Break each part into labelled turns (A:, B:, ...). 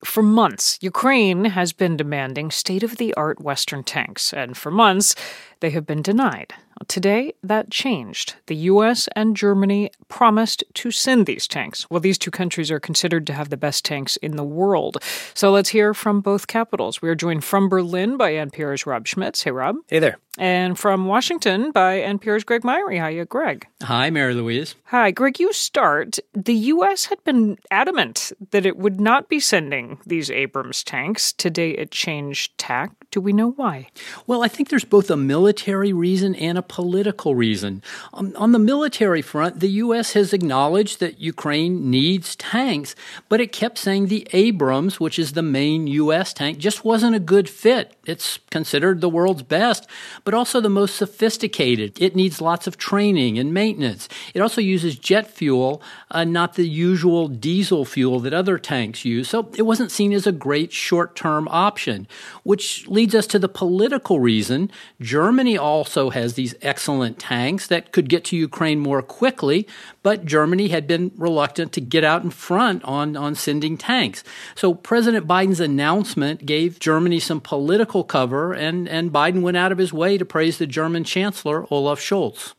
A: For months, Ukraine has been demanding state-of-the-art Western tanks, and for months, they have been denied. Today, that changed. The U.S. and Germany promised to send these tanks. Well, these two countries are considered to have the best tanks in the world. So let's hear from both capitals. We are joined from Berlin by NPR's Rob Schmitz. Hey, Rob.
B: Hey there.
A: And from Washington by NPR's Greg Myrie. Hiya, Greg.
C: Hi, Mary Louise.
A: Hi, Greg, you start. The U.S. had been adamant that it would not be sending these Abrams tanks. Today it changed tack. Do we know why?
C: Well, I think there's both a military reason and a political reason. On the military front, the U.S. has acknowledged that Ukraine needs tanks, but it kept saying the Abrams, which is the main U.S. tank, just wasn't a good fit. It's considered the world's best, but also the most sophisticated. It needs lots of training and maintenance. It also uses jet fuel, not the usual diesel fuel that other tanks use. So it wasn't seen as a great short-term option, which leads us to the political reason. Germany also has these excellent tanks that could get to Ukraine more quickly, but Germany had been reluctant to get out in front on sending tanks. So President Biden's announcement gave Germany some political cover, and Biden went out of his way to praise the German Chancellor, Olaf Scholz.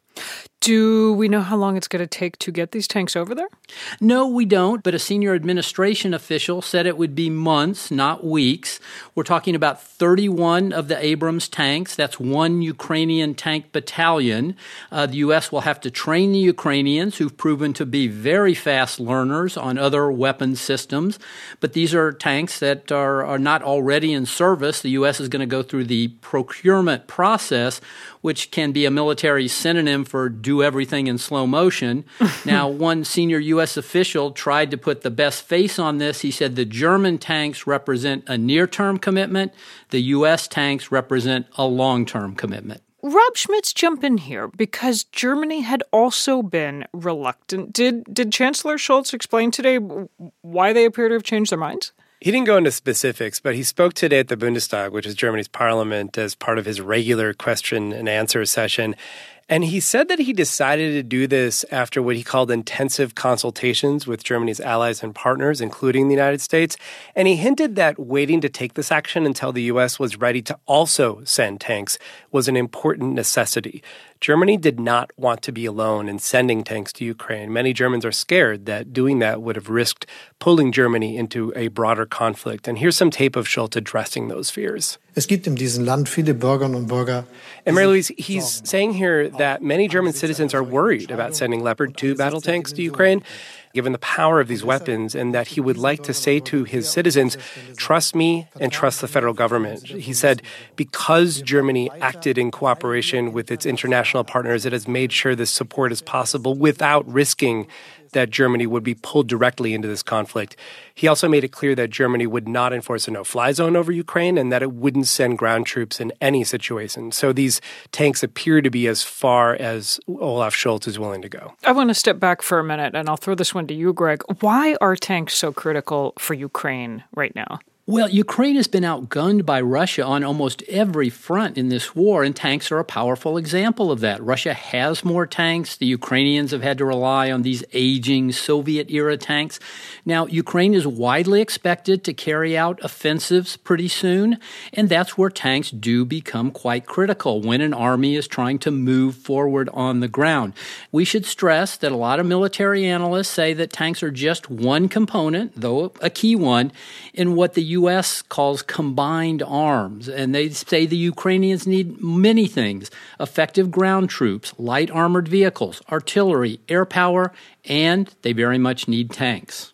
A: Do we know how long it's going to take to get these tanks over there?
C: No, we don't, but a senior administration official said it would be months, not weeks. We're talking about 31 of the Abrams tanks. That's one Ukrainian tank battalion. The U.S. will have to train the Ukrainians, who've proven to be very fast learners on other weapons systems. But these are tanks that are not already in service. The U.S. is going to go through the procurement process, which can be a military synonym for do everything in slow motion. Now, one senior U.S. official tried to put the best face on this. He said the German tanks represent a near-term commitment. The U.S. tanks represent a long-term commitment.
A: Rob Schmitz, jump in here, because Germany had also been reluctant. Did Chancellor Scholz explain today why they appear to have changed their minds?
B: He didn't go into specifics, but he spoke today at the Bundestag, which is Germany's parliament, as part of his regular question and answer session. And he said that he decided to do this after what he called intensive consultations with Germany's allies and partners, including the United States. And he hinted that waiting to take this action until the U.S. was ready to also send tanks was an important necessity. Germany did not want to be alone in sending tanks to Ukraine. Many Germans are scared that doing that would have risked pulling Germany into a broader conflict. And here's some tape of Scholz addressing those fears.
D: Es gibt in diesem Land viele Bürgerinnen und Bürger.
B: And Mary-Louise, he's saying here that many German citizens are worried about sending Leopard 2 battle tanks to Ukraine, given the power of these weapons, and that he would like to say to his citizens, trust me and trust the federal government. He said, because Germany acted in cooperation with its international partners, it has made sure this support is possible without risking that Germany would be pulled directly into this conflict. He also made it clear that Germany would not enforce a no-fly zone over Ukraine and that it wouldn't send ground troops in any situation. So these tanks appear to be as far as Olaf Scholz is willing to go.
A: I want to step back for a minute, and I'll throw this one to you, Greg. Why are tanks so critical for Ukraine right now?
C: Well, Ukraine has been outgunned by Russia on almost every front in this war, and tanks are a powerful example of that. Russia has more tanks. The Ukrainians have had to rely on these aging Soviet-era tanks. Now, Ukraine is widely expected to carry out offensives pretty soon, and that's where tanks do become quite critical when an army is trying to move forward on the ground. We should stress that a lot of military analysts say that tanks are just one component, though a key one, in what the U.S. calls combined arms, and they say the Ukrainians need many things: effective ground troops, light armored vehicles, artillery, air power, and they very much need tanks.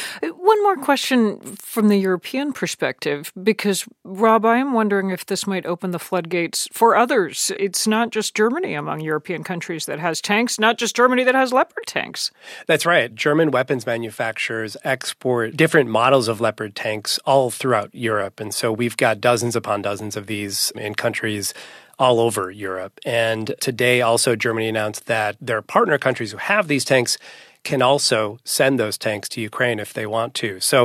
A: One more question from the European perspective, because, Rob, I am wondering if this might open the floodgates for others. It's not just Germany among European countries that has tanks, not just Germany that has Leopard tanks.
B: That's right. German weapons manufacturers export different models of Leopard tanks all throughout Europe. And so we've got dozens upon dozens of these in countries all over Europe. And today also Germany announced that their partner countries who have these tanks can also send those tanks to Ukraine if they want to. So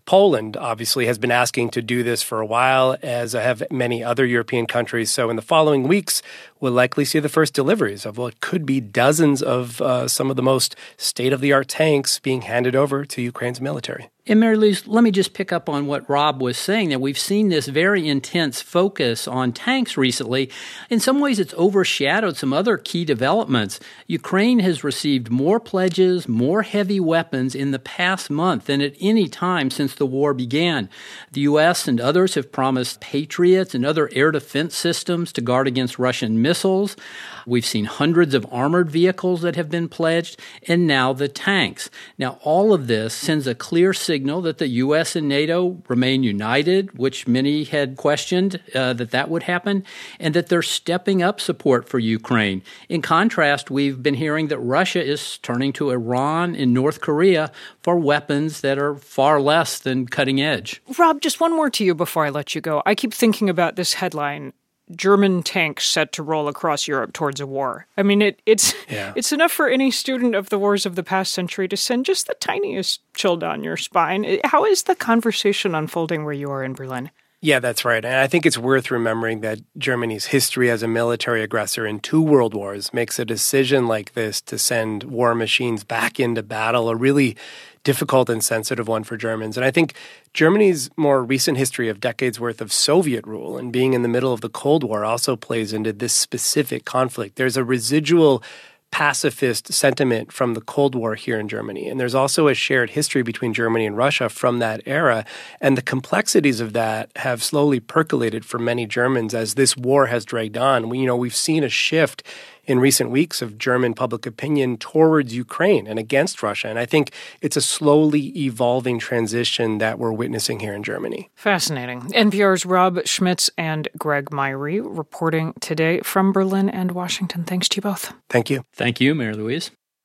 B: Poland, obviously, has been asking to do this for a while, as have many other European countries. So in the following weeks, we'll likely see the first deliveries of what could be dozens of some of the most state-of-the-art tanks being handed over to Ukraine's military.
C: And Mary Louise, let me just pick up on what Rob was saying, that we've seen this very intense focus on tanks recently. In some ways, it's overshadowed some other key developments. Ukraine has received more pledges, more heavy weapons in the past month than at any time since the war began. The U.S. and others have promised Patriots and other air defense systems to guard against Russian missiles. We've seen hundreds of armored vehicles that have been pledged, and now the tanks. Now, all of this sends a clear signal that the U.S. and NATO remain united, which many had questioned that would happen, and that they're stepping up support for Ukraine. In contrast, we've been hearing that Russia is turning to Iran and North Korea for weapons that are far less than cutting edge.
A: Rob, just one more to you before I let you go. I keep thinking about this headline, German tanks set to roll across Europe towards a war. I mean, it's enough for any student of the wars of the past century to send just the tiniest chill down your spine. How is the conversation unfolding where you are in Berlin?
B: Yeah, that's right. And I think it's worth remembering that Germany's history as a military aggressor in 2 world wars makes a decision like this to send war machines back into battle a really difficult and sensitive one for Germans. And I think Germany's more recent history of decades worth of Soviet rule and being in the middle of the Cold War also plays into this specific conflict. There's a residual pacifist sentiment from the Cold War here in Germany. And there's also a shared history between Germany and Russia from that era. And the complexities of that have slowly percolated for many Germans as this war has dragged on. We've seen a shift in recent weeks of German public opinion towards Ukraine and against Russia. And I think it's a slowly evolving transition that we're witnessing here in Germany.
A: Fascinating. NPR's Rob Schmitz and Greg Myrie reporting today from Berlin and Washington. Thanks to you both.
B: Thank you.
C: Thank you, Mary Louise.